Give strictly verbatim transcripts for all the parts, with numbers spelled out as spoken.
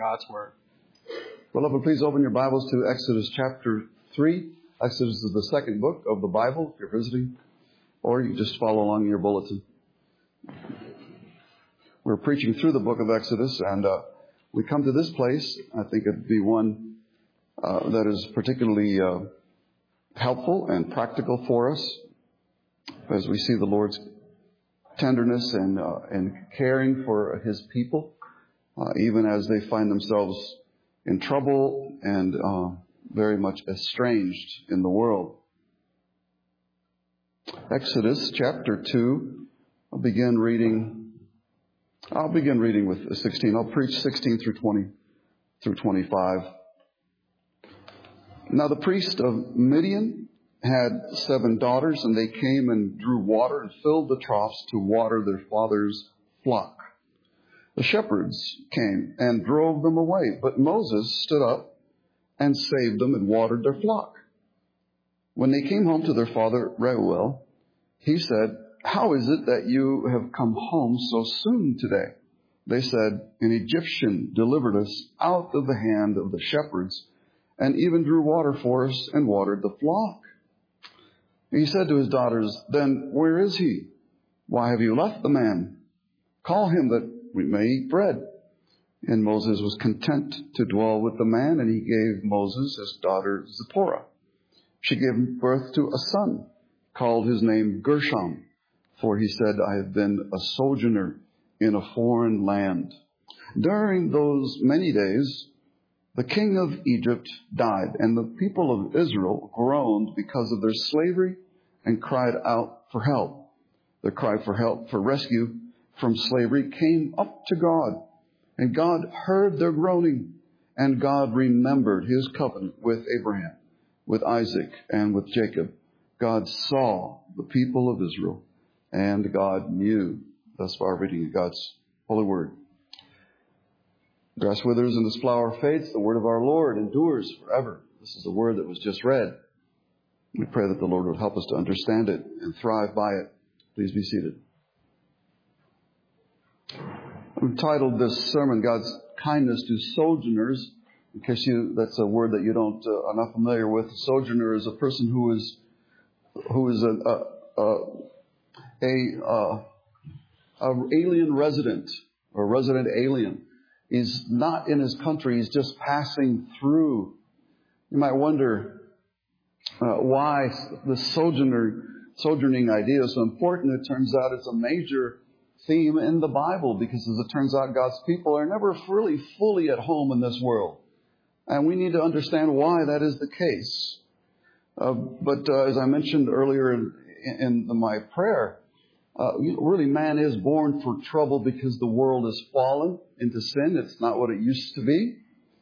God's Word. Beloved, please open your Bibles to Exodus chapter three. Exodus is the second book of the Bible, if you're visiting, or you can just follow along in your bulletin. We're preaching through the book of Exodus, and uh, we come to this place. I think it'd be one uh, that is particularly uh, helpful and practical for us as we see the Lord's tenderness and, uh, and caring for His people. Uh, even as they find themselves in trouble and uh, very much estranged in the world. Exodus chapter two, I'll begin reading, I'll begin reading with sixteen. I'll preach sixteen through twenty, through twenty-five. Now the priest of Midian had seven daughters, and they came and drew water and filled the troughs to water their father's flock. The shepherds came and drove them away, but Moses stood up and saved them and watered their flock. When they came home to their father Reuel, he said, "How is it that you have come home so soon today?" They said, "An Egyptian delivered us out of the hand of the shepherds and even drew water for us and watered the flock." He said to his daughters, "Then where is he? Why have you left the man? Call him that we may eat bread." And Moses was content to dwell with the man, and he gave Moses his daughter Zipporah. She gave birth to a son, called his name Gershom, for he said, "I have been a sojourner in a foreign land." During those many days, the king of Egypt died, and the people of Israel groaned because of their slavery and cried out for help. Their cry for help, for rescue from slavery, came up to God, and God heard their groaning, and God remembered His covenant with Abraham, with Isaac, and with Jacob. God saw the people of Israel, and God knew. Thus far, reading of God's holy word. Grass withers and this flower fades. The word of our Lord endures forever. This is the word that was just read. We pray that the Lord would help us to understand it and thrive by it. Please be seated. I've titled this sermon, God's Kindness to Sojourners. In case you, that's a word that you don't, uh, are not familiar with. A sojourner is a person who is, who is a, a, a, a, a, a alien resident, or resident alien. He's not in his country, he's just passing through. You might wonder uh, why the sojourner, sojourning idea is so important. It turns out it's a major theme in the Bible, because as it turns out, God's people are never really fully at home in this world. And we need to understand why that is the case. Uh, but uh, as I mentioned earlier in, in my prayer, uh, really man is born for trouble because the world has fallen into sin. It's not what it used to be.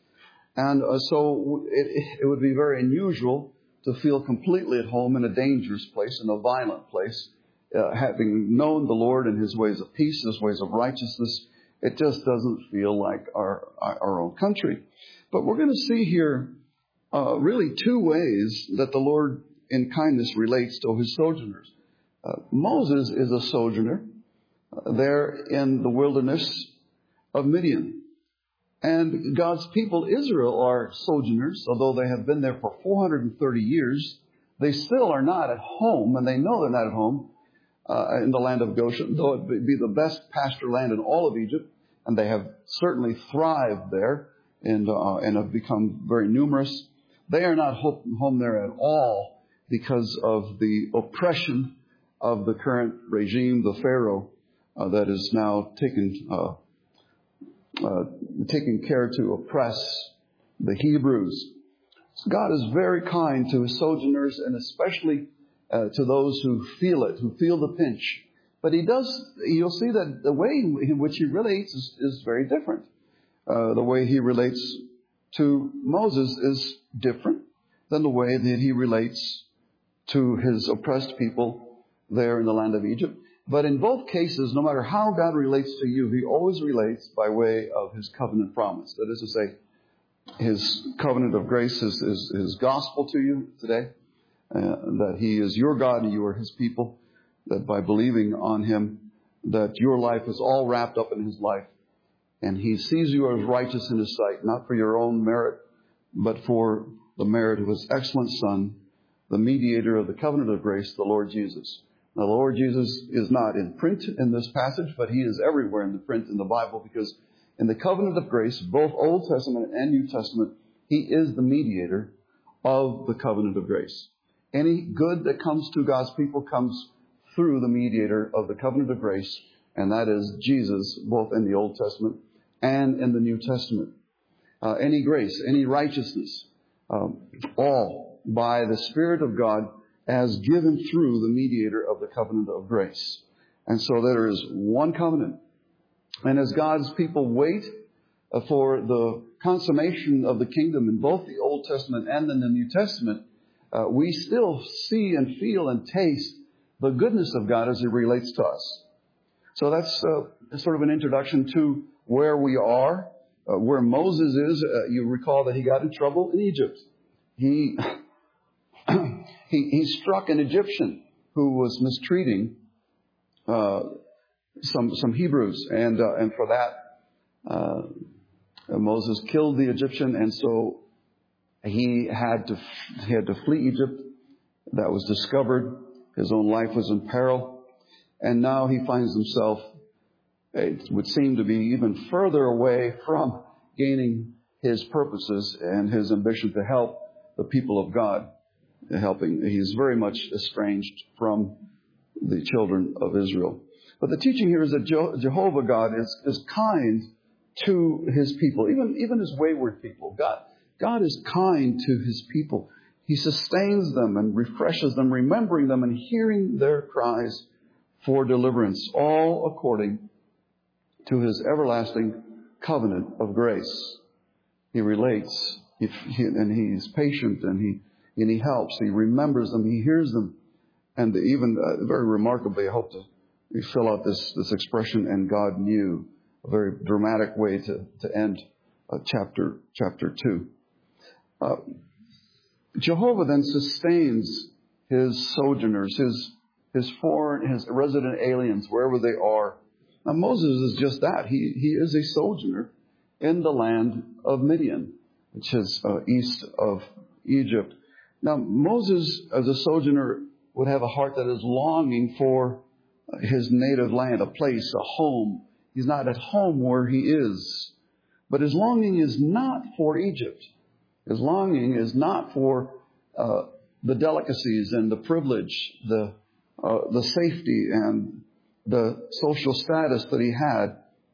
And uh, so it, it would be very unusual to feel completely at home in a dangerous place, in a violent place. Uh, having known the Lord and His ways of peace, His ways of righteousness, it just doesn't feel like our our own country. But we're going to see here uh, really two ways that the Lord in kindness relates to His sojourners. Uh, Moses is a sojourner uh, there in the wilderness of Midian. And God's people, Israel, are sojourners, although they have been there for four hundred thirty years. They still are not at home, and they know they're not at home. Uh, in the land of Goshen, though it be the best pasture land in all of Egypt, and they have certainly thrived there and, uh, and have become very numerous. They are not home there at all because of the oppression of the current regime, the Pharaoh, uh, that is now taken, uh, uh, taking care to oppress the Hebrews. So God is very kind to His sojourners, and especially Uh, to those who feel it, who feel the pinch. But He does, you'll see that the way in which He relates is, is very different. Uh, the way He relates to Moses is different than the way that He relates to His oppressed people there in the land of Egypt. But in both cases, no matter how God relates to you, He always relates by way of His covenant promise. That is to say, His covenant of grace is His, His gospel to you today. Uh, that He is your God and you are His people, that by believing on Him, that your life is all wrapped up in His life, And He sees you as righteous in His sight, not for your own merit, but for the merit of His excellent Son, the mediator of the covenant of grace, the Lord Jesus. Now, the Lord Jesus is not in print in this passage, but He is everywhere in the print in the Bible, because in the covenant of grace, both Old Testament and New Testament, He is the mediator of the covenant of grace. Any good that comes to God's people comes through the mediator of the covenant of grace, and that is Jesus, both in the Old Testament and in the New Testament. Uh, any grace, any righteousness, um, all by the Spirit of God as given through the mediator of the covenant of grace. And so there is one covenant. And as God's people wait uh, for the consummation of the kingdom in both the Old Testament and in the New Testament, uh, we still see and feel and taste the goodness of God as it relates to us. So that's uh, sort of an introduction to where we are, uh, where Moses is. Uh, you recall that he got in trouble in Egypt. He, he, he struck an Egyptian who was mistreating uh, some some Hebrews, and uh, and for that uh, Moses killed the Egyptian, and so he had to he had to flee Egypt. That was discovered. His own life was in peril. And now he finds himself, it would seem to be even further away from gaining his purposes and his ambition to help the people of God. Helping, he's very much estranged from the children of Israel. But the teaching here is that Jehovah God is, is kind to His people, even, even His wayward people. God, God is kind to His people. He sustains them and refreshes them, remembering them and hearing their cries for deliverance, all according to His everlasting covenant of grace. He relates, he, he, and He's patient, and He and He helps. He remembers them, He hears them, and even uh, very remarkably, I hope to we fill out this this expression. And God knew, a very dramatic way to to end uh, chapter chapter two. Uh, Jehovah then sustains His sojourners, His His foreign, His resident aliens, wherever they are. Now Moses is just that. He he is a sojourner in the land of Midian, which is uh, east of Egypt. Now Moses, as a sojourner, would have a heart that is longing for his native land, a place, a home. He's not at home where he is. But his longing is not for Egypt. His longing is not for uh, the delicacies and the privilege, the uh, the safety and the social status that he had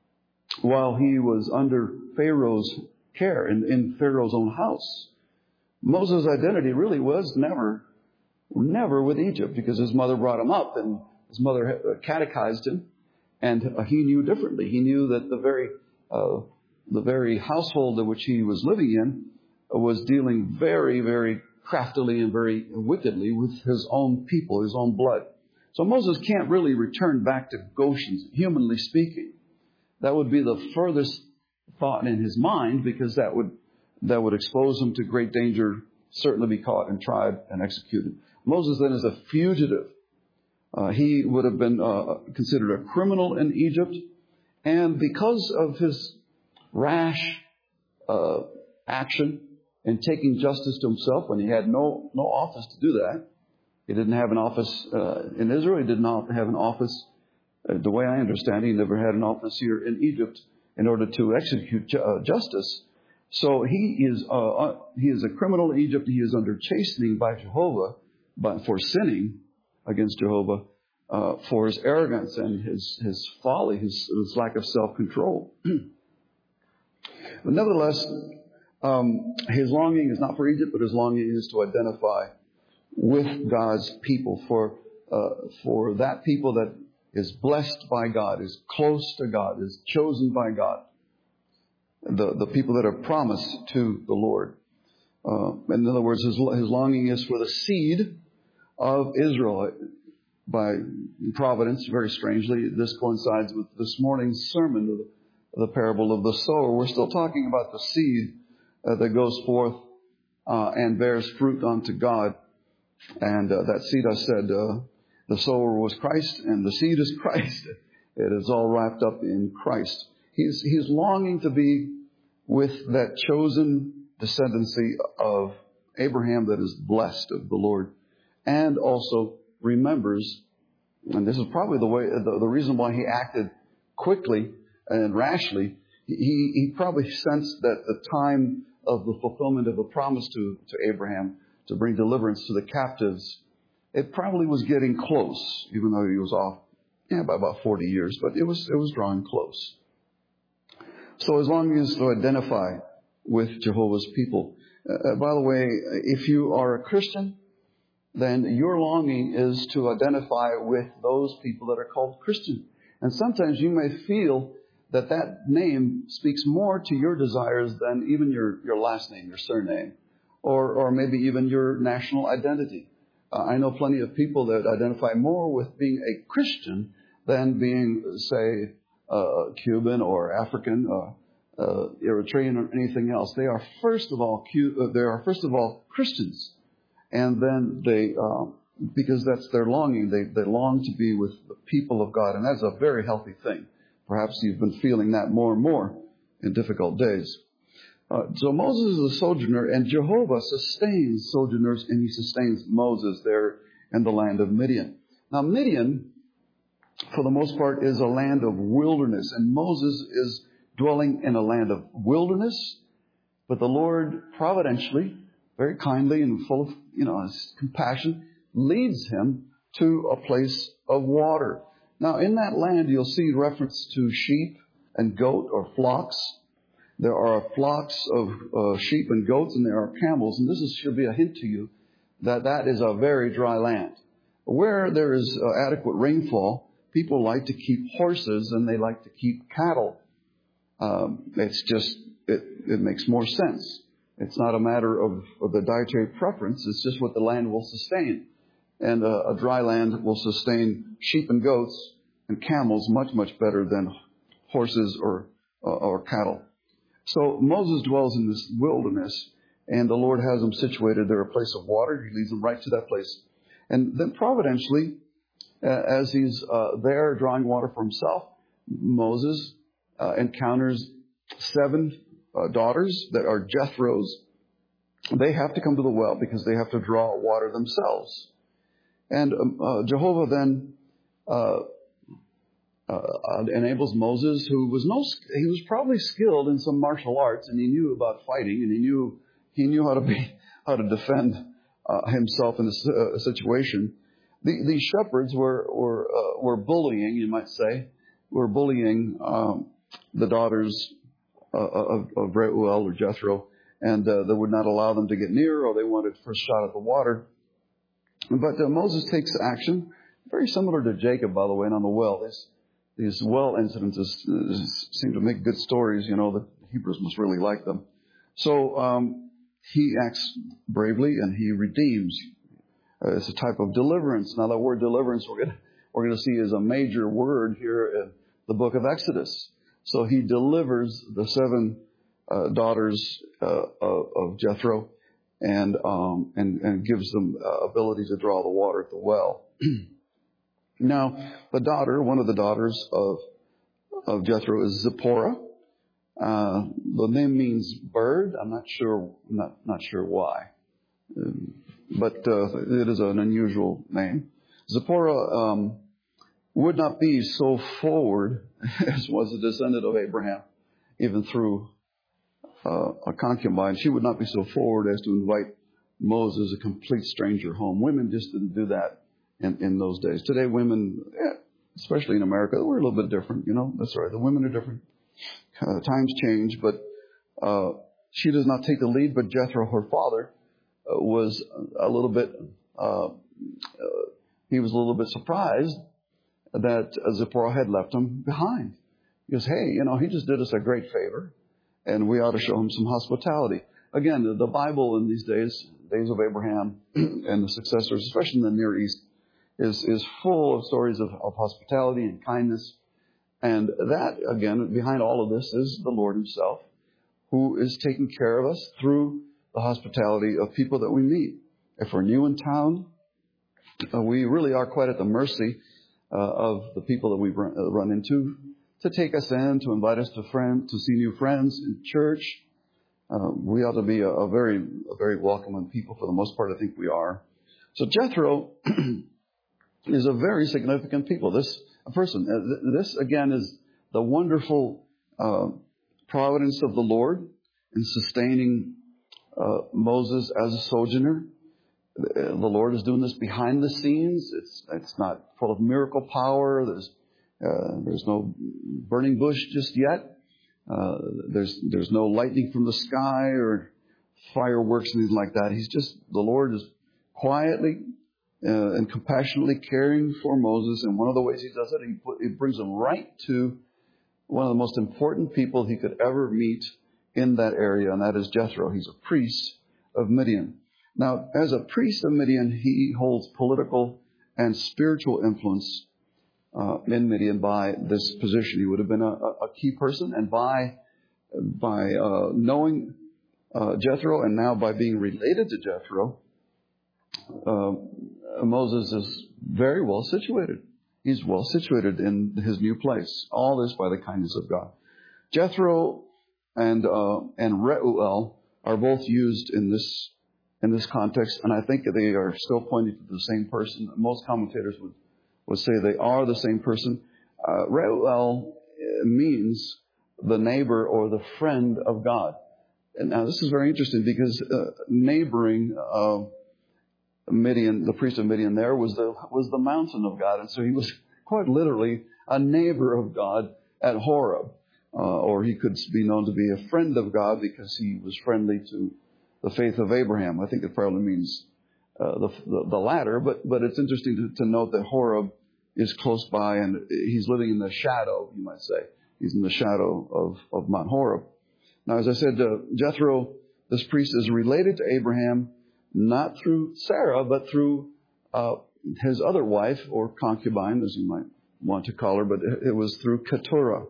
while he was under Pharaoh's care, in, in Pharaoh's own house. Moses' identity really was never, never with Egypt, because his mother brought him up and his mother catechized him, and he knew differently. He knew that the very uh, the very household in which he was living in was dealing very, very craftily and very wickedly with his own people, his own blood. So Moses can't really return back to Goshen, humanly speaking. That would be the furthest thought in his mind, because that would that would expose him to great danger, certainly be caught and tried and executed. Moses then is a fugitive. Uh, he would have been uh, considered a criminal in Egypt. And because of his rash uh, action in taking justice to himself when he had no, no office to do that, he didn't have an office uh, in Israel. He did not have an office, uh, the way I understand it, he never had an office here in Egypt in order to execute ju- uh, justice. So he is uh, uh, he is a criminal in Egypt. He is under chastening by Jehovah but for sinning against Jehovah, uh, for his arrogance and his, his folly, his, his lack of self-control. But nevertheless, um, his longing is not for Egypt, but his longing is to identify with God's people, for uh, for that people that is blessed by God, is close to God, is chosen by God, the, the people that are promised to the Lord. Uh, in other words, his, his longing is for the seed of Israel. By providence, very strangely, this coincides with this morning's sermon of the, the parable of the sower. We're still talking about the seed uh, that goes forth uh, and bears fruit unto God. And uh, that seed, I said, uh, the sower was Christ, and the seed is Christ. It is all wrapped up in Christ. He's, he's longing to be with that chosen descendancy of Abraham that is blessed of the Lord, and also remembers, and this is probably the way, the, the reason why he acted quickly and rashly. He, he probably sensed that the time of the fulfillment of the promise to, to Abraham to bring deliverance to the captives, it probably was getting close, even though he was off yeah, by about forty years, but it was, it was drawing close. So as long as to identify with Jehovah's people. Uh, by the way, if you are a Christian, then your longing is to identify with those people that are called Christian. And sometimes you may feel that that name speaks more to your desires than even your, your last name, your surname, or, or maybe even your national identity. Uh, I know plenty of people that identify more with being a Christian than being, say, uh, Cuban or African, uh, uh, Eritrean, or anything else. They are first of all, uh, they are first of all Christians, and then they, uh, because that's their longing. They they long to be with the people of God, and that's a very healthy thing. Perhaps you've been feeling that more and more in difficult days. Uh, so Moses is a sojourner, and Jehovah sustains sojourners, and he sustains Moses there in the land of Midian. Now, Midian, for the most part, is a land of wilderness, and Moses is dwelling in a land of wilderness, but the Lord providentially, very kindly and full of, you know, his compassion, leads him to a place of water. Now, in that land, you'll see reference to sheep and goat or flocks. There are flocks of uh, sheep and goats, and there are camels. And this is, should be a hint to you that that is a very dry land. Where there is uh, adequate rainfall, people like to keep horses and they like to keep cattle. Um, it's just, it, it makes more sense. It's not a matter of, of the dietary preference. It's just what the land will sustain. And uh, a dry land will sustain sheep and goats and camels much, much better than horses or uh, or cattle. So Moses dwells in this wilderness, and the Lord has him situated there, a place of water. He leads him right to that place. And then providentially, uh, as he's uh, there drawing water for himself, Moses uh, encounters seven uh, daughters that are Jethro's. They have to come to the well because they have to draw water themselves. And um, uh, Jehovah then uh, uh, enables Moses, who was no, he was probably skilled in some martial arts, and he knew about fighting, and he knew he knew how to be how to defend uh, himself in a, a situation. The, these shepherds were were uh, were bullying, you might say, were bullying um, the daughters uh, of, of Reuel or Jethro, and uh, they would not allow them to get near, or they wanted first shot at the water. But uh, Moses takes action, very similar to Jacob, by the way, and on the well. These, these well incidents uh, seem to make good stories. You know, the Hebrews must really like them. So um, he acts bravely, and he redeems. Uh, it's a type of deliverance. Now, that word deliverance we're going we're going to see is a major word here in the book of Exodus. So he delivers the seven uh, daughters uh, of, of Jethro. And, um, and, and gives them uh, ability to draw the water at the well. Now, the daughter, one of the daughters of, of Jethro is Zipporah. Uh, the name means bird. I'm not sure, not, not sure why. Um, but, uh, it is an unusual name. Zipporah, um, would not be so forward as was a descendant of Abraham, even through Uh, a concubine. She would not be so forward as to invite Moses, a complete stranger, home. Women just didn't do that in, in those days. Today, women, especially in America, we're a little bit different. You know, that's right. The women are different. Uh, times change, but uh, she does not take the lead. But Jethro, her father, uh, was a little bit. Uh, uh, he was a little bit surprised that Zipporah had left him behind. He goes, "Hey, you know, he just did us a great favor, and we ought to show him some hospitality." Again, the, the Bible in these days, days of Abraham and the successors, especially in the Near East, is, is full of stories of, of hospitality and kindness. And that, again, behind all of this is the Lord himself, who is taking care of us through the hospitality of people that we meet. If we're new in town, uh, we really are quite at the mercy uh, of the people that we run, uh, run into. to take us in, to invite us to friend, to see new friends in church. Uh, we ought to be a, a very, a very welcoming people. For the most part, I think we are. So Jethro is a very significant people. This person, uh, this again is the wonderful uh, providence of the Lord in sustaining uh, Moses as a sojourner. The Lord is doing this behind the scenes. It's it's not full of miracle power. There's uh, there's no burning bush just yet. Uh, there's there's no lightning from the sky or fireworks and anything like that. He's just the Lord is quietly uh, and compassionately caring for Moses. And one of the ways He does it, He, put, he brings him right to one of the most important people he could ever meet in that area, and that is Jethro. He's a priest of Midian. Now, as a priest of Midian, he holds political and spiritual influence uh, in Midian by this position. He would have been a, a key person, and by by uh, knowing uh, Jethro, and now by being related to Jethro, uh, Moses is very well situated. He's well situated in his new place. All this by the kindness of God. Jethro and uh, and Reuel are both used in this in this context, and I think they are still pointing to the same person. Most commentators would, would say they are the same person. Uh, Reuel means the neighbor or the friend of God. And now this is very interesting because uh, neighboring uh, Midian, the priest of Midian there was the was the mountain of God, and so he was quite literally a neighbor of God at Horeb, uh, or he could be known to be a friend of God because he was friendly to the faith of Abraham. I think it probably means uh, the, the the latter, but but it's interesting to, to note that Horeb is close by, and he's living in the shadow, you might say. He's in the shadow of, of Mount Horeb. Now, as I said, uh, Jethro, this priest, is related to Abraham, not through Sarah, but through uh, his other wife, or concubine, as you might want to call her, but it was through Keturah.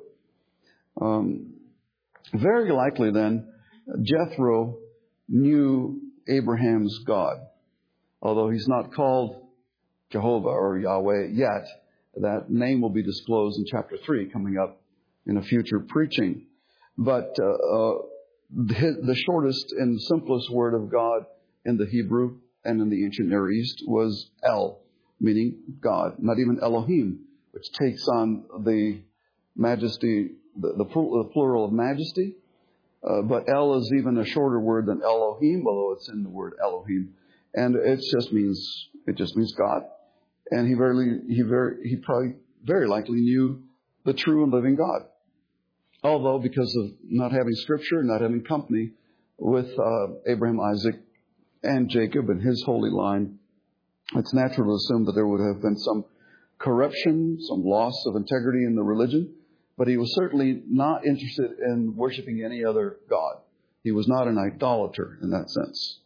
Um, very likely, then, Jethro knew Abraham's God. Although he's not called Jehovah or Yahweh yet, that name will be disclosed in chapter three, coming up in a future preaching. But uh, uh, the, the shortest and simplest word of God in the Hebrew and in the ancient Near East was El, meaning God, not even Elohim, which takes on the majesty, the, the, the plural of majesty. Uh, but El is even a shorter word than Elohim, although it's in the word Elohim, and it just means it just means God. And he very he very he probably very likely knew the true and living God. Although because of not having Scripture, not having company with uh, Abraham, Isaac, and Jacob and his holy line, it's natural to assume that there would have been some corruption, some loss of integrity in the religion. But he was certainly not interested in worshiping any other god. He was not an idolater in that sense.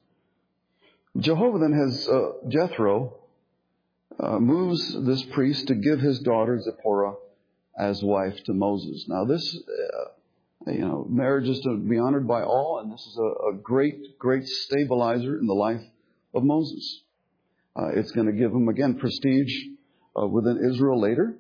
Jehovah then has uh, Jethro uh, moves this priest to give his daughter Zipporah as wife to Moses. Now this, uh, you know, marriage is to be honored by all, and this is a, a great, great stabilizer in the life of Moses. Uh, it's going to give him again prestige uh, within Israel later.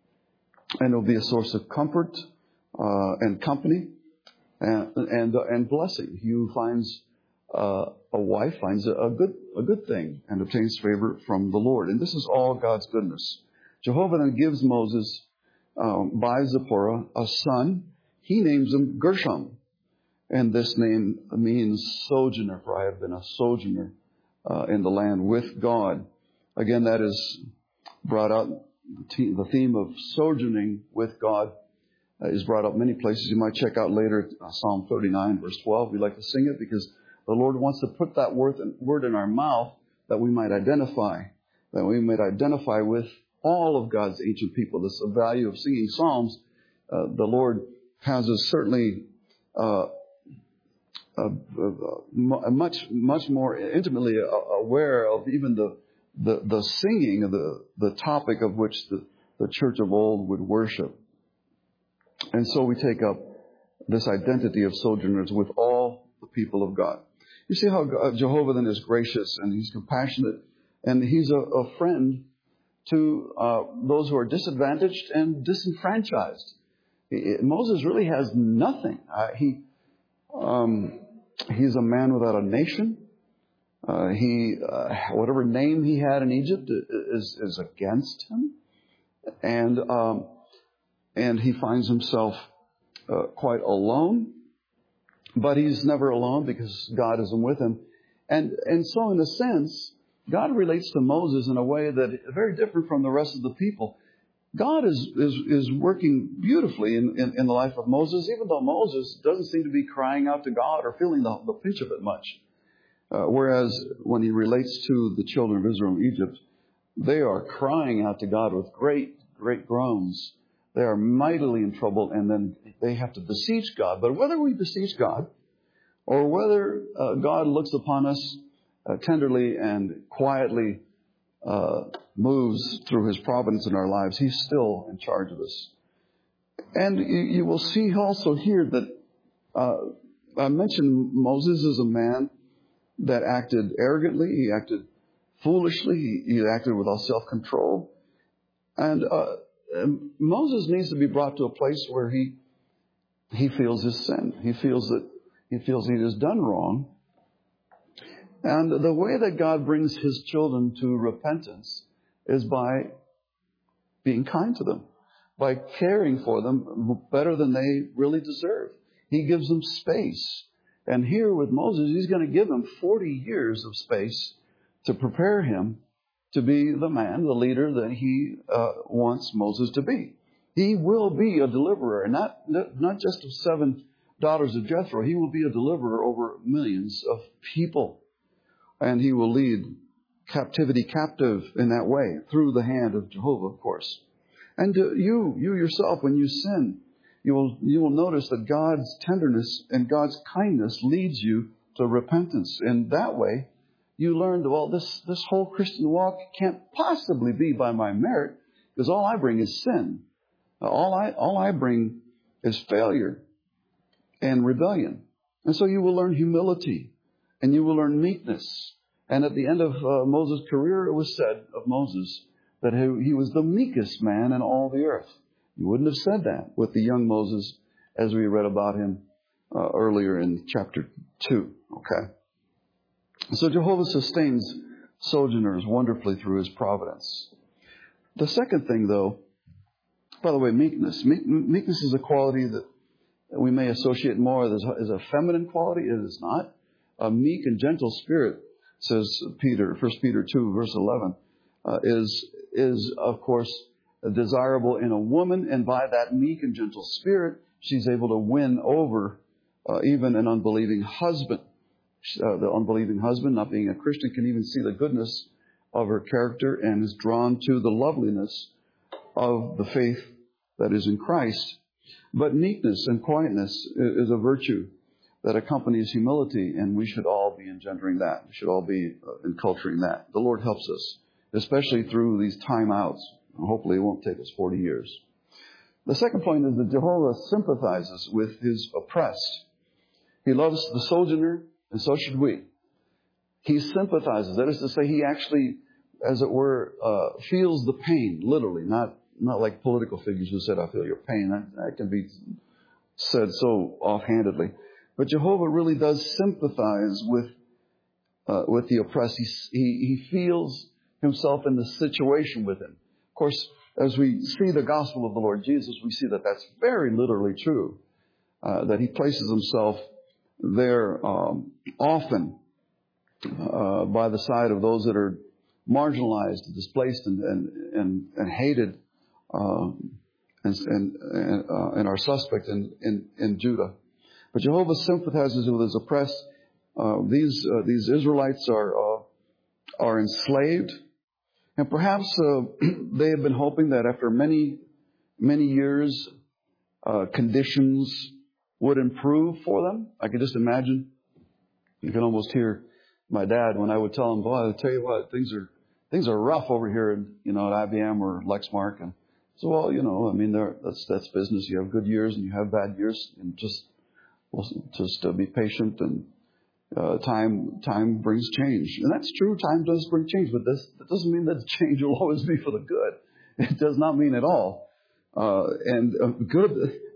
And it'll be a source of comfort uh, and company and and, uh, and blessing. He who finds uh, a wife finds a, a good a good thing and obtains favor from the Lord. And this is all God's goodness. Jehovah then gives Moses um, by Zipporah a son. He names him Gershom, and this name means sojourner. For I have been a sojourner uh, in the land with God. Again, that is brought out. The theme of sojourning with God uh, is brought up many places. You might check out later uh, Psalm thirty-nine, verse twelve. We like to sing it because the Lord wants to put that word in our mouth that we might identify, that we might identify with all of God's ancient people. This is the value of singing psalms. Uh, the Lord has us certainly uh, uh, uh, much, much more intimately aware of even the The, the singing of the, the topic of which the, the church of old would worship. And so we take up this identity of sojourners with all the people of God. You see how God, Jehovah then is gracious and he's compassionate, and he's a, a friend to uh, those who are disadvantaged and disenfranchised. He, Moses really has nothing. Uh, he um, he's a man without a nation. Uh, he uh, whatever name he had in Egypt is is against him, and um, and he finds himself uh, quite alone. But he's never alone because God is with him, and and so in a sense, God relates to Moses in a way that is very different from the rest of the people. God is is, is working beautifully in, in, in the life of Moses, even though Moses doesn't seem to be crying out to God or feeling the, the pinch of it much. Uh, whereas when he relates to the children of Israel in Egypt, they are crying out to God with great, great groans. They are mightily in trouble, and then they have to beseech God. But whether we beseech God or whether uh, God looks upon us uh, tenderly and quietly uh, moves through his providence in our lives, he's still in charge of us. And you, you will see also here that uh, I mentioned Moses is a man that acted arrogantly. He acted foolishly. He, he acted without self-control. And uh, Moses needs to be brought to a place where he he feels his sin. He feels that he feels he has done wrong. And the way that God brings his children to repentance is by being kind to them, by caring for them better than they really deserve. He gives them space. And here with Moses, he's going to give him forty years of space to prepare him to be the man, the leader that he uh, wants Moses to be. He will be a deliverer, and not, not just of seven daughters of Jethro. He will be a deliverer over millions of people. And he will lead captivity captive in that way, through the hand of Jehovah, of course. And uh, you, you yourself, when you sin, you will, you will notice that God's tenderness and God's kindness leads you to repentance. And that way, you learn, well, this, this whole Christian walk can't possibly be by my merit, because all I bring is sin. All I, all I bring is failure and rebellion. And so you will learn humility, and you will learn meekness. And at the end of uh, Moses' career, it was said of Moses that he, he was the meekest man in all the earth. You wouldn't have said that with the young Moses as we read about him uh, earlier in chapter two. Okay. So Jehovah sustains sojourners wonderfully through his providence. The second thing, though, by the way, meekness. Meek, meekness is a quality that we may associate more as, as a feminine quality. It is not. A meek and gentle spirit, says Peter, First Peter two, verse eleven, uh, is, is, of course, desirable in a woman. And by that meek and gentle spirit, she's able to win over uh, even an unbelieving husband. Uh, the unbelieving husband, not being a Christian, can even see the goodness of her character and is drawn to the loveliness of the faith that is in Christ. But meekness and quietness is a virtue that accompanies humility, and we should all be engendering that. We should all be uh, enculturating that. The Lord helps us, especially through these timeouts. Hopefully it won't take us forty years. The second point is that Jehovah sympathizes with his oppressed. He loves the sojourner, and so should we. He sympathizes. That is to say, he actually, as it were, uh, feels the pain, literally, not not like political figures who said, I feel your pain. That, that can be said so offhandedly. But Jehovah really does sympathize with uh, with the oppressed. He, he, he feels himself in the situation with him. Of course, as we see the gospel of the Lord Jesus, we see that that's very literally true, uh, that he places himself there um, often uh, by the side of those that are marginalized, displaced, and and and, and hated, um, and and and, uh, and are suspect in, in in Judah. But Jehovah sympathizes with his oppressed. Uh, these uh, these Israelites are uh, are enslaved, and perhaps uh, they have been hoping that after many many years, uh, conditions would improve for them. I can just imagine. You can almost hear my dad when I would tell him, "Boy, I tell you what, things are things are rough over here, in, you know, at I B M or Lexmark." And so, well, you know, I mean, that's that's business. You have good years and you have bad years, and just well, just uh, be patient. And uh, time time brings change, and that's true. Time does bring change, but this that doesn't mean that change will always be for the good. It does not mean at all. Uh, and uh, good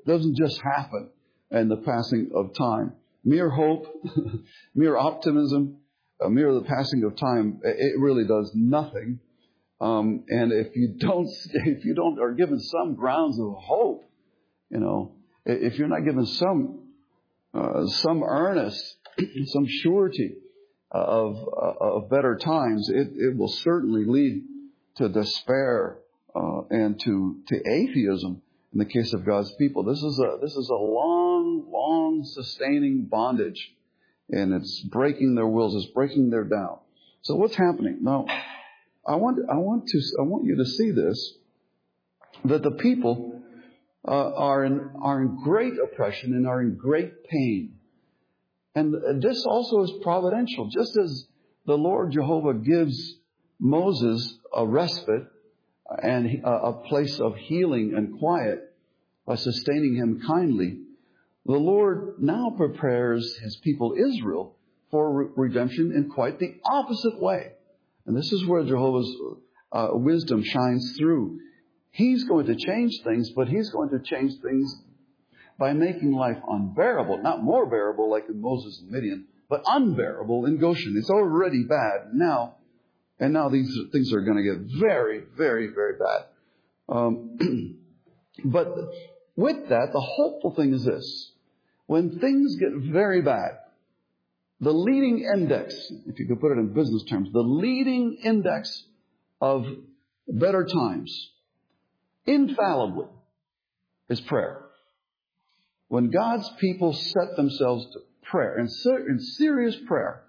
doesn't just happen in the passing of time. Mere hope, mere optimism, uh, mere the passing of time, it really does nothing. Um, and if you don't, if you don't are given some grounds of hope, you know, if you're not given some, uh, some earnest, some surety of, uh, of better times, it, it will certainly lead to despair, uh, and to, to atheism in the case of God's people. This is a, this is a long, long sustaining bondage, and it's breaking their wills, it's breaking their down. So what's happening? Now, I want, I want to, I want you to see this, that the people uh, are in, are in great oppression and are in great pain. And this also is providential. Just as the Lord Jehovah gives Moses a respite and a place of healing and quiet by sustaining him kindly, the Lord now prepares his people Israel for redemption in quite the opposite way. And this is where Jehovah's uh, wisdom shines through. He's going to change things, but he's going to change things by making life unbearable. Not more bearable like in Moses and Midian, but unbearable in Goshen. It's already bad now. And now these things are going to get very, very, very bad. Um, but with that, the hopeful thing is this. When things get very bad, the leading index, if you could put it in business terms, the leading index of better times, infallibly, is prayer. When God's people set themselves to prayer, in, ser- in serious prayer,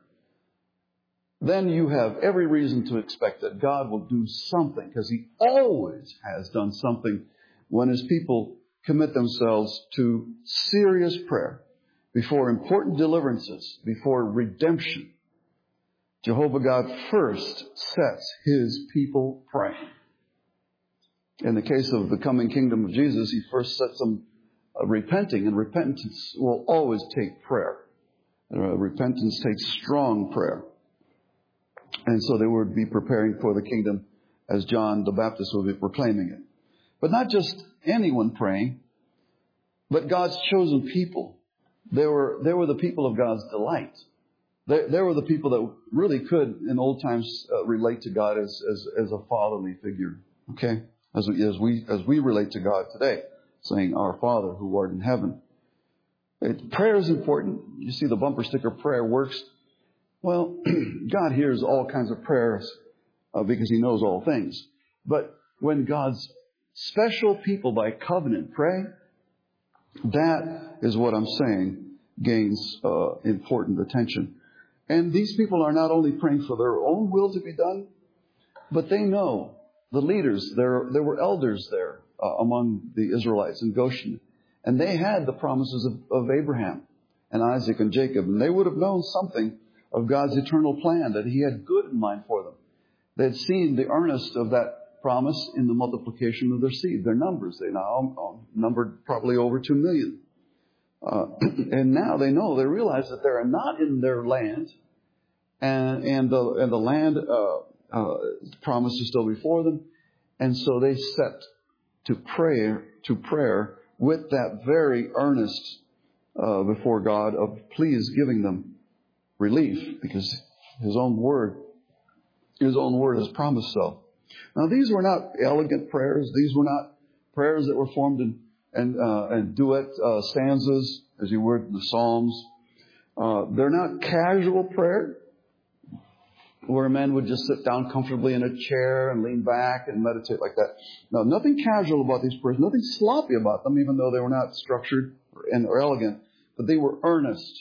then you have every reason to expect that God will do something, because He always has done something when His people commit themselves to serious prayer before important deliverances, before redemption. Jehovah God first sets His people praying. In the case of the coming kingdom of Jesus, He first sets them uh, repenting, and repentance will always take prayer. Uh, repentance takes strong prayer. And so they would be preparing for the kingdom as John the Baptist would be proclaiming it. But not just anyone praying, but God's chosen people. They were, they were the people of God's delight. They, they were the people that really could, in old times, uh, relate to God as, as, as a fatherly figure. Okay? As we, as we, as we relate to God today, saying, "Our Father who art in heaven." It, prayer is important. You see the bumper sticker, "Prayer works." Well, God hears all kinds of prayers uh, because He knows all things. But when God's special people by covenant pray, that is what I'm saying gains uh, important attention. And these people are not only praying for their own will to be done, but they know the leaders. There, there were elders there uh, among the Israelites in Goshen, and they had the promises of, of Abraham and Isaac and Jacob, and they would have known something of God's eternal plan, that He had good in mind for them. They had seen the earnest of that promise in the multiplication of their seed, their numbers. They now numbered probably over two million. Uh, and now they know, they realize that they are not in their land, and, and, the, and the land uh, uh, promise is still before them. And so they set to prayer, to prayer with that very earnest uh, before God of please giving them relief, because His own word, His own word has promised so. Now, these were not elegant prayers. These were not prayers that were formed in and uh, and duet uh, stanzas, as you were the Psalms. Uh, they're not casual prayer, where a man would just sit down comfortably in a chair and lean back and meditate like that. No, nothing casual about these prayers, nothing sloppy about them, even though they were not structured and or elegant, but they were earnest.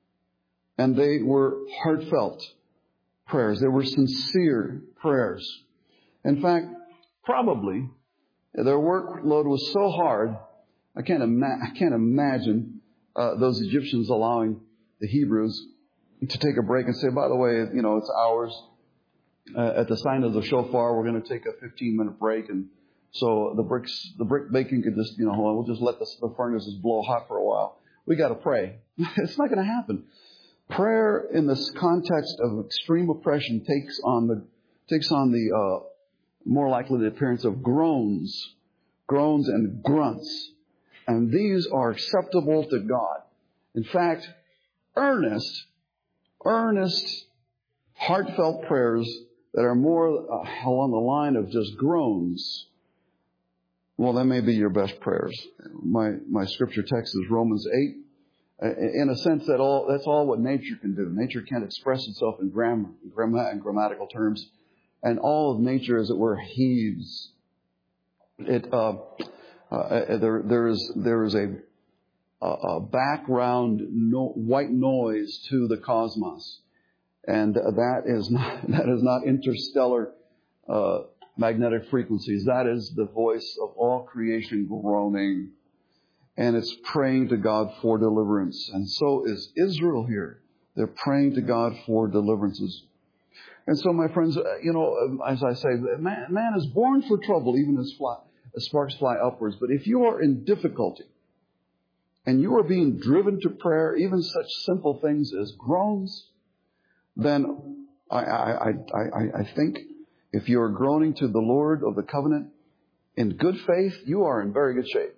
And they were heartfelt prayers. They were sincere prayers. In fact, probably their workload was so hard, I can't, ima- I can't imagine uh, those Egyptians allowing the Hebrews to take a break and say, by the way, you know, it's ours. Uh, at the sign of the shofar, we're going to take a fifteen minute break. And so the bricks, the brick baking could just, you know, we'll just let the, the furnaces blow hot for a while. We got to pray. It's not going to happen. Prayer in this context of extreme oppression takes on the takes on the uh, more likely the appearance of groans, groans and grunts. And these are acceptable to God. In fact, earnest, earnest, heartfelt prayers that are more uh, along the line of just groans, well, that may be your best prayers. My my scripture text is Romans eight. In a sense, that all that's all what nature can do. Nature can't express itself in grammar, grammar and grammatical terms, and all of nature, as it were, heaves. It uh, uh, there there is there is a a background no, white noise to the cosmos, and that is not that is not interstellar uh, magnetic frequencies. That is the voice of all creation groaning, and it's praying to God for deliverance. And so is Israel here. They're praying to God for deliverances. And so, my friends, you know, as I say, man, man is born for trouble, even as, fly, as sparks fly upwards. But if you are in difficulty, and you are being driven to prayer, even such simple things as groans, then I, I, I, I think if you are groaning to the Lord of the covenant in good faith, you are in very good shape.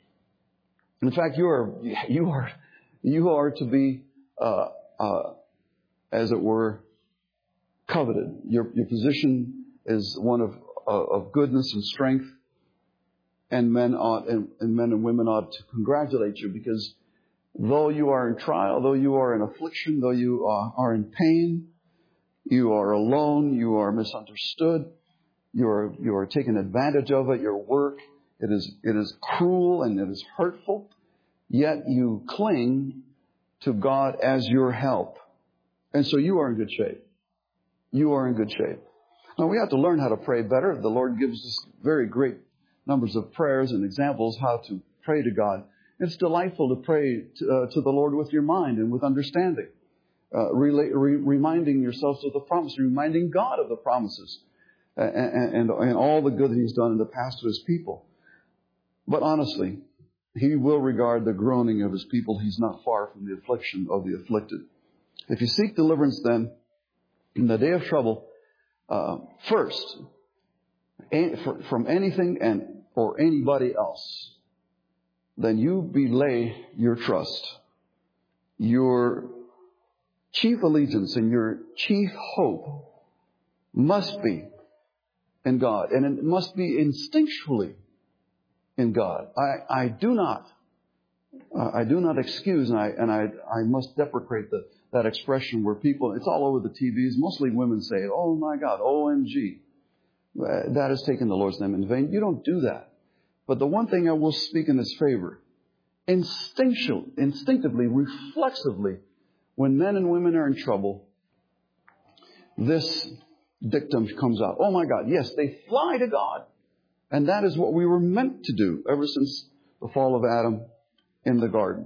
In fact, you are you are you are to be, uh, uh, as it were, coveted. Your your position is one of uh, of goodness and strength. And men ought, and, and men and women ought to congratulate you, because though you are in trial, though you are in affliction, though you are, are in pain, you are alone, you are misunderstood, you are you are taken advantage of at your work. It is it is cruel and it is hurtful. Yet you cling to God as your help, and so you are in good shape. You are in good shape. Now we have to learn how to pray better. The Lord gives us very great numbers of prayers and examples how to pray to God. It's delightful to pray to, uh, to the Lord with your mind and with understanding, uh, re- re- reminding yourselves of the promise, reminding God of the promises uh, and, and, and all the good that He's done in the past to His people. But honestly, He will regard the groaning of His people. He's not far from the affliction of the afflicted. If you seek deliverance then, in the day of trouble, uh, first, from anything and or anybody else, then you belay your trust. Your chief allegiance and your chief hope must be in God, and it must be instinctually in God. I, I do not, uh, I do not excuse, and I and I I must deprecate the, that expression where people, it's all over the T Vs. Mostly women say, "Oh my God, O M G." That has taken the Lord's name in vain. You don't do that. But the one thing I will speak in His favor, instinctual, instinctively, reflexively, when men and women are in trouble, this dictum comes out. Oh my God, yes, they fly to God. And that is what we were meant to do ever since the fall of Adam in the garden.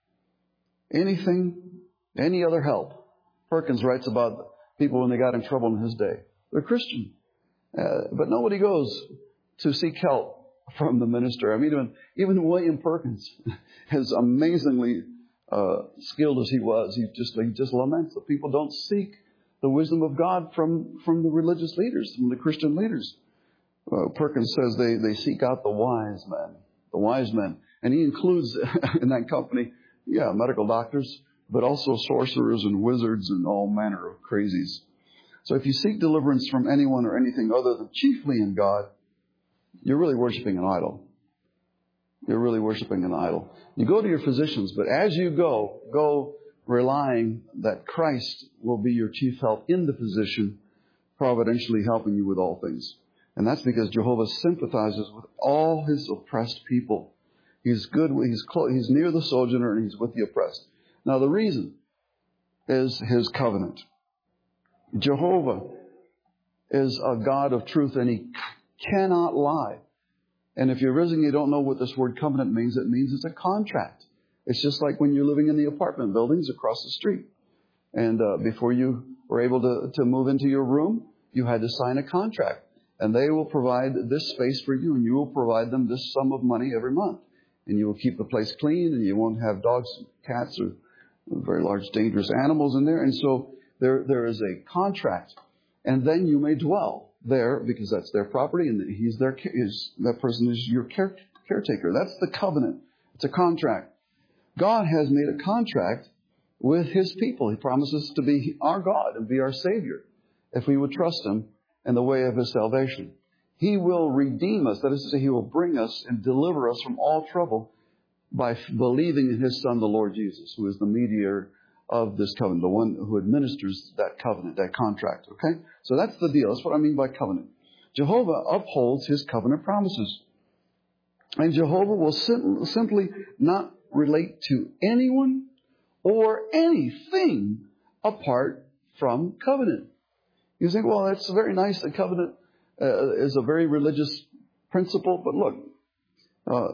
Anything, any other help. Perkins writes about people when they got in trouble in his day. They're Christian. Uh, but nobody goes to seek help from the minister. I mean, even, even William Perkins, as amazingly uh, skilled as he was, he just he just laments that people don't seek the wisdom of God from, from the religious leaders, from the Christian leaders. Uh, Perkins says they, they seek out the wise men, the wise men. And he includes in that company, yeah, medical doctors, but also sorcerers and wizards and all manner of crazies. So if you seek deliverance from anyone or anything other than chiefly in God, you're really worshiping an idol. You're really worshiping an idol. You go to your physicians, but as you go, go relying that Christ will be your chief help in the physician, providentially helping you with all things. And that's because Jehovah sympathizes with all His oppressed people. He's good, he's close, he's near the sojourner, and He's with the oppressed. Now the reason is His covenant. Jehovah is a God of truth, and He cannot lie. And if you're visiting, you don't know what this word covenant means. It means it's a contract. It's just like when you're living in the apartment buildings across the street. And uh, before you were able to, to move into your room, you had to sign a contract. And they will provide this space for you, and you will provide them this sum of money every month. And you will keep the place clean, and you won't have dogs, cats, or very large, dangerous animals in there. And so there, there is a contract. And then you may dwell there because that's their property, and he's their, is, that person is your care, caretaker. That's the covenant It's a contract. God has made a contract with His people. He promises to be our God and be our Savior if we would trust Him in the way of His salvation. He will redeem us. That is to say, He will bring us and deliver us from all trouble by believing in His Son, the Lord Jesus, who is the mediator of this covenant, the one who administers that covenant, that contract. Okay? So that's the deal. That's what I mean by covenant. Jehovah upholds His covenant promises. And Jehovah will sim- simply not relate to anyone or anything apart from covenant. You think, well, that's very nice. The covenant uh, is a very religious principle. But look, uh,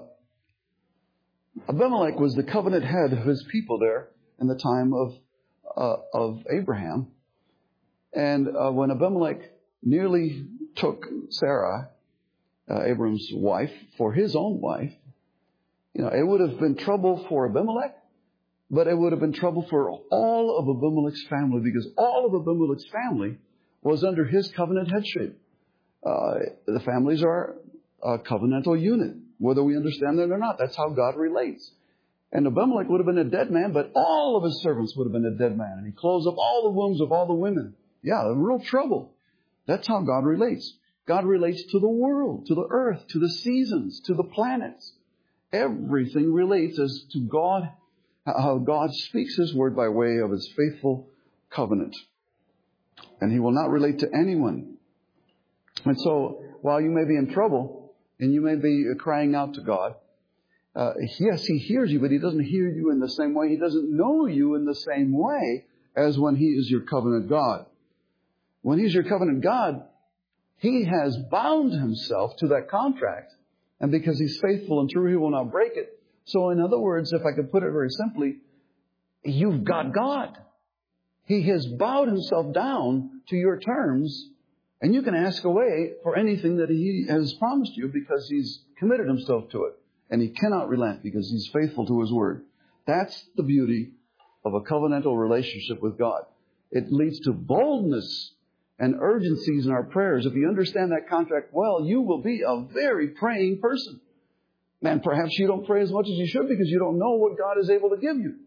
Abimelech was the covenant head of his people there in the time of uh, of Abraham. And uh, when Abimelech nearly took Sarah, uh, Abram's wife, for his own wife, you know, it would have been trouble for Abimelech, but it would have been trouble for all of Abimelech's family, because all of Abimelech's family was under his covenant headship. Uh, the families are a covenantal unit, whether we understand that or not. That's how God relates. And Abimelech would have been a dead man, but all of his servants would have been a dead man. And he closed up all the wombs of all the women. Yeah, real trouble. That's how God relates. God relates to the world, to the earth, to the seasons, to the planets. Everything relates as to God, how God speaks His word by way of His faithful covenant. And He will not relate to anyone. And so, while you may be in trouble, and you may be crying out to God, uh, yes, He hears you, but He doesn't hear you in the same way. He doesn't know you in the same way as when He is your covenant God. When He's your covenant God, He has bound Himself to that contract. And because He's faithful and true, He will not break it. So in other words, if I could put it very simply, you've got God. He has bowed Himself down to your terms, and you can ask away for anything that He has promised you because He's committed Himself to it. And He cannot relent because He's faithful to His word. That's the beauty of a covenantal relationship with God. It leads to boldness and urgencies in our prayers. If you understand that contract well, you will be a very praying person. And perhaps you don't pray as much as you should because you don't know what God is able to give you.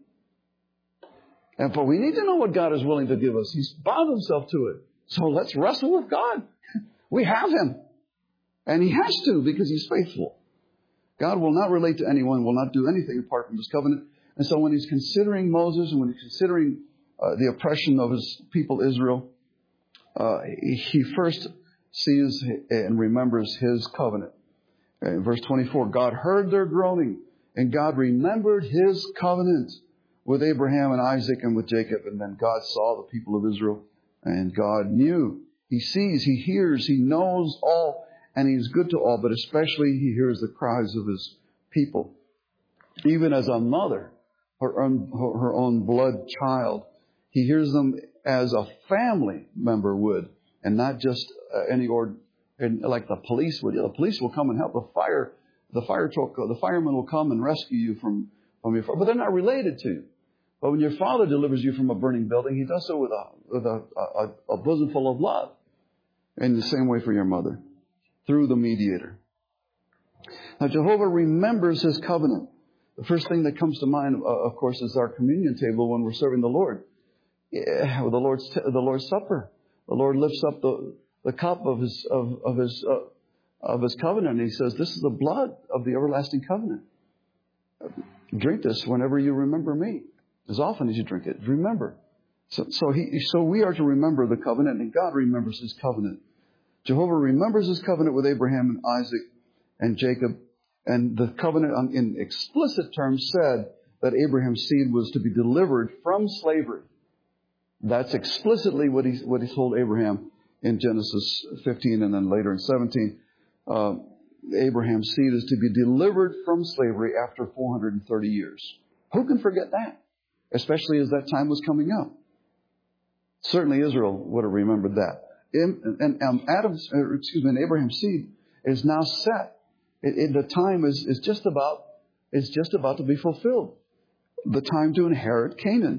And but we need to know what God is willing to give us. He's bound Himself to it. So let's wrestle with God. We have Him. And He has to because He's faithful. God will not relate to anyone, will not do anything apart from His covenant. And so when He's considering Moses and when He's considering uh, the oppression of His people Israel, Uh, he first sees and remembers His covenant. In verse twenty-four, God heard their groaning, and God remembered His covenant with Abraham and Isaac and with Jacob. And then God saw the people of Israel, and God knew. He sees, He hears, He knows all, and He's good to all, but especially He hears the cries of His people. Even as a mother, her own, her own blood child, He hears them as a family member would, and not just uh, any ord, and like the police would. The police will come and help. The fire, the fire truck, the firemen will come and rescue you from from your. But they're not related to you. But when your father delivers you from a burning building, He does so with a with a, a, a bosom full of love. In the same way for your mother, through the mediator. Now Jehovah remembers His covenant. The first thing that comes to mind, uh, of course, is our communion table when we're serving the Lord. Yeah, the Lord's the Lord's Supper. The Lord lifts up the, the cup of His of of His uh, of His covenant, and He says, "This is the blood of the everlasting covenant. Drink this whenever you remember me, as often as you drink it. Remember." So, so He so we are to remember the covenant, and God remembers His covenant. Jehovah remembers His covenant with Abraham and Isaac and Jacob, and the covenant, in explicit terms, said that Abraham's seed was to be delivered from slavery. That's explicitly what he, what he told Abraham in Genesis fifteen and then later in seventeen. Uh, Abraham's seed is to be delivered from slavery after four hundred thirty years. Who can forget that? Especially as that time was coming up. Certainly Israel would have remembered that. And, and um, Adam's, or excuse me, and Abraham's seed is now set. It, it, the time is, is just about is just about to be fulfilled. The time to inherit Canaan.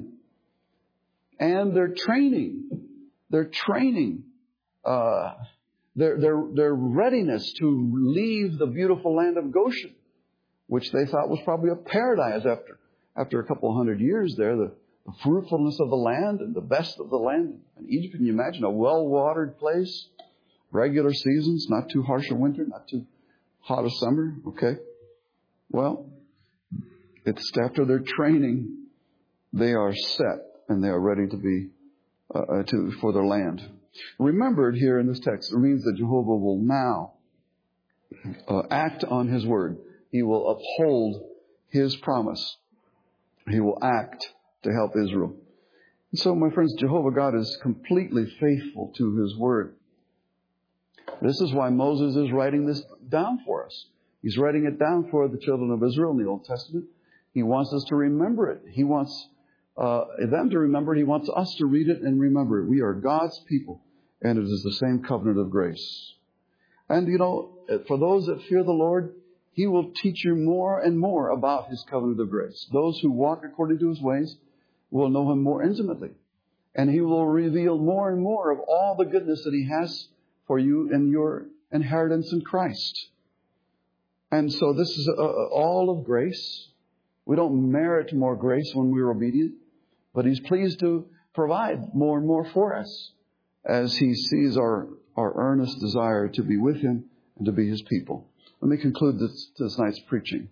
And they're training, they're training, uh, their, their, their readiness to leave the beautiful land of Goshen which they thought was probably a paradise after, after a couple of hundred years there, the, the fruitfulness of the land and the best of the land in Egypt. Can you imagine a well-watered place? Regular seasons, not too harsh a winter, not too hot a summer. Okay. Well, it's after their training, they are set and they are ready to be uh, to for their land. Remembered here in this text, it means that Jehovah will now uh, act on His word. He will uphold His promise. He will act to help Israel. And so, my friends, Jehovah God is completely faithful to His word. This is why Moses is writing this down for us. He's writing it down for the children of Israel in the Old Testament. He wants us to remember it. He wants uh, them to remember it. He wants us to read it and remember it. We are God's people, and it is the same covenant of grace. And, you know, for those that fear the Lord, He will teach you more and more about His covenant of grace. Those who walk according to His ways will know Him more intimately. And He will reveal more and more of all the goodness that He has for you in your inheritance in Christ. And so this is a, a, all of grace. We don't merit more grace when we're obedient, but He's pleased to provide more and more for us as He sees our, our earnest desire to be with Him and to be His people. Let me conclude this, this night's preaching.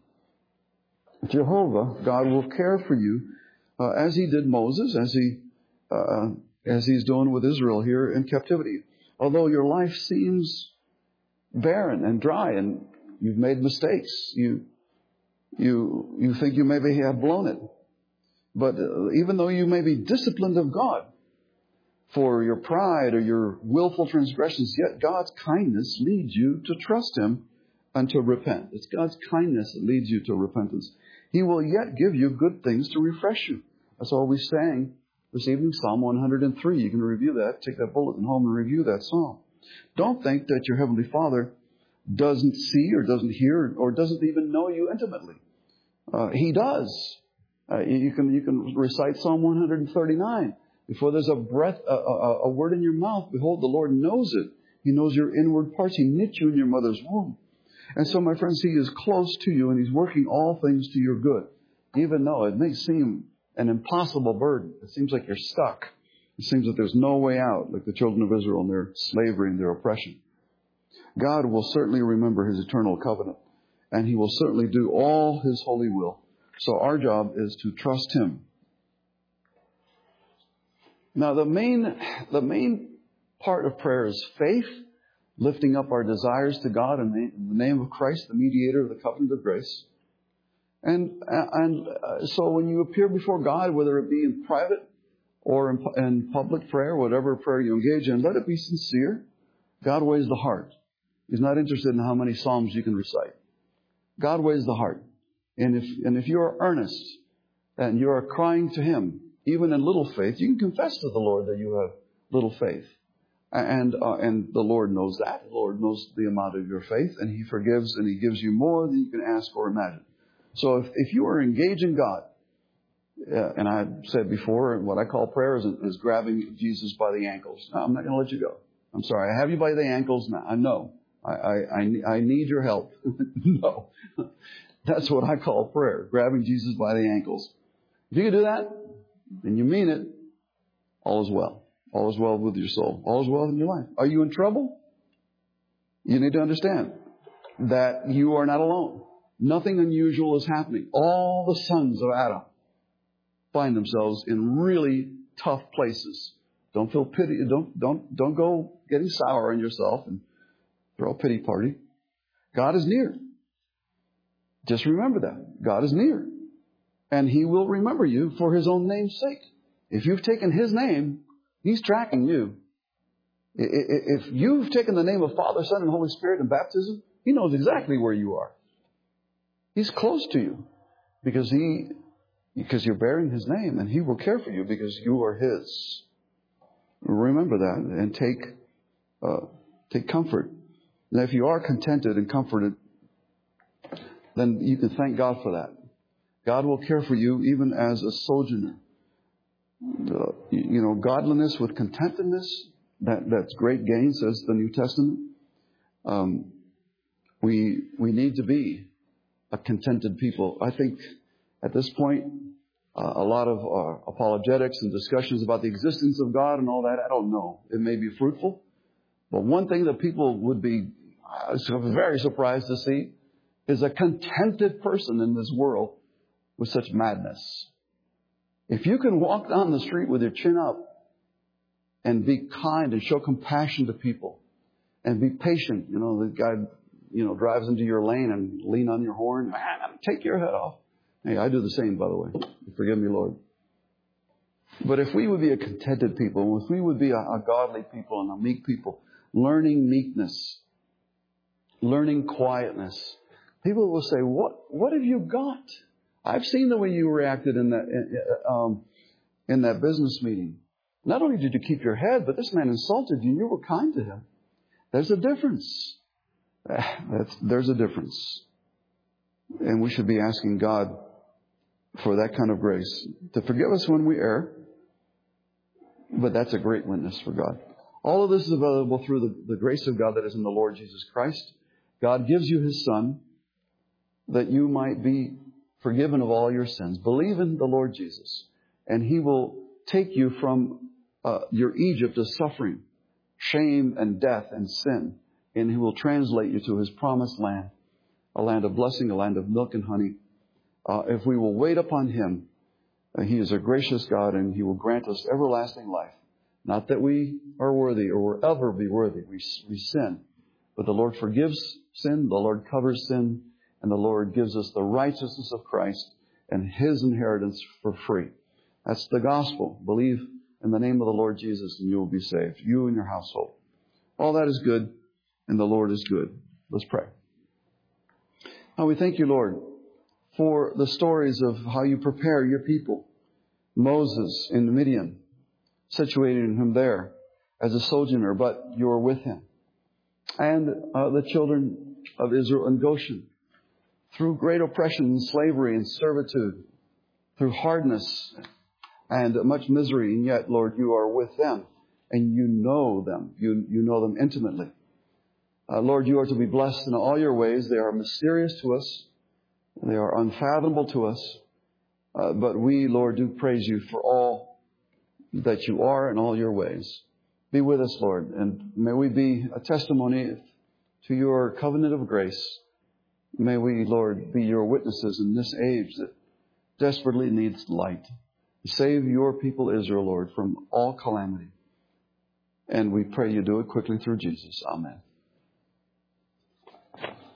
Jehovah, God, will care for you uh, as He did Moses, as He uh, as He's doing with Israel here in captivity. Although your life seems barren and dry and you've made mistakes, you you you think you maybe have blown it. But uh, even though you may be disciplined of God for your pride or your willful transgressions, yet God's kindness leads you to trust Him and to repent. It's God's kindness that leads you to repentance. He will yet give you good things to refresh you. That's all we sang this evening, Psalm one hundred three. You can review that. Take that bulletin home and review that psalm. Don't think that your Heavenly Father doesn't see or doesn't hear or doesn't even know you intimately. Uh, he does. Uh, you can you can recite Psalm one thirty-nine. Before there's a breath, a, a, a word in your mouth, behold, the Lord knows it. He knows your inward parts. He knit you in your mother's womb. And so, my friends, He is close to you, and He's working all things to your good, even though it may seem an impossible burden. It seems like you're stuck. It seems that there's no way out, like the children of Israel and their slavery and their oppression. God will certainly remember His eternal covenant, and He will certainly do all His holy will. So our job is to trust Him. Now, the main, the main part of prayer is faith, lifting up our desires to God in the name of Christ, the mediator of the covenant of grace. And and uh, so when you appear before God, whether it be in private or in, in public prayer, whatever prayer you engage in, let it be sincere. God weighs the heart. He's not interested in how many psalms you can recite. God weighs the heart. And if and if you are earnest and you are crying to Him, even in little faith, you can confess to the Lord that you have little faith. And uh, and the Lord knows that. The Lord knows the amount of your faith, and He forgives and He gives you more than you can ask or imagine. So if, if you are engaging God, uh, and I said before, what I call prayer is, is grabbing Jesus by the ankles. No, I'm not going to let you go. I'm sorry. I have you by the ankles now. I know. I, I, I, I need your help. No. That's what I call prayer, grabbing Jesus by the ankles. If you can do that, and you mean it, all is well. All is well with your soul. All is well in your life. Are you in trouble? You need to understand that you are not alone. Nothing unusual is happening. All the sons of Adam find themselves in really tough places. Don't feel pity. Don't don't don't go getting sour on yourself and throw a pity party. God is near. Just remember that. God is near. And He will remember you for His own name's sake. If you've taken His name, He's tracking you. If you've taken the name of Father, Son, and Holy Spirit in baptism, He knows exactly where you are. He's close to you because he, because you're bearing His name, and He will care for you because you are His. Remember that and take, uh, take comfort. Now, if you are contented and comforted, then you can thank God for that. God will care for you even as a sojourner. Uh, you know, godliness with contentedness, that, that's great gain, says the New Testament. Um, we we need to be a contented people. I think at this point, uh, a lot of uh, apologetics and discussions about the existence of God and all that, I don't know. It may be fruitful. But one thing that people would be uh, very surprised to see is a contented person in this world with such madness. If you can walk down the street with your chin up and be kind and show compassion to people and be patient, you know, the guy, you know, drives into your lane and lean on your horn, man, take your head off. Hey, I do the same, by the way. Forgive me, Lord. But if we would be a contented people, if we would be a, a godly people and a meek people, learning meekness, learning quietness, people will say, what, what have you got? I've seen the way you reacted in that, in, um, in that business meeting. Not only did you keep your head, but this man insulted you and you were kind to him. There's a difference. That's, there's a difference. And we should be asking God for that kind of grace to forgive us when we err. But that's a great witness for God. All of this is available through the, the grace of God that is in the Lord Jesus Christ. God gives you His Son that you might be forgiven of all your sins. Believe in the Lord Jesus, and He will take you from uh, your Egypt of suffering, shame and death and sin, and He will translate you to His promised land, a land of blessing, a land of milk and honey. Uh, if we will wait upon Him, uh, He is a gracious God, and He will grant us everlasting life. Not that we are worthy or will ever be worthy. We, we sin. But the Lord forgives sin, the Lord covers sin, and the Lord gives us the righteousness of Christ and His inheritance for free. That's the gospel. Believe in the name of the Lord Jesus and you will be saved, you and your household. All that is good, and the Lord is good. Let's pray. Now we thank you, Lord, for the stories of how you prepare your people. Moses in Midian, situating him there as a sojourner, but you are with him. And uh, the children of Israel in Goshen, through great oppression and slavery and servitude, through hardness and much misery, and yet, Lord, you are with them, and you know them. You, you know them intimately. Uh, Lord, you are to be blessed in all your ways. They are mysterious to us. They are unfathomable to us. Uh, but we, Lord, do praise you for all that you are in all your ways. Be with us, Lord, and may we be a testimony to your covenant of grace. May we, Lord, be your witnesses in this age that desperately needs light. Save your people, Israel, Lord, from all calamity. And we pray you do it quickly through Jesus. Amen.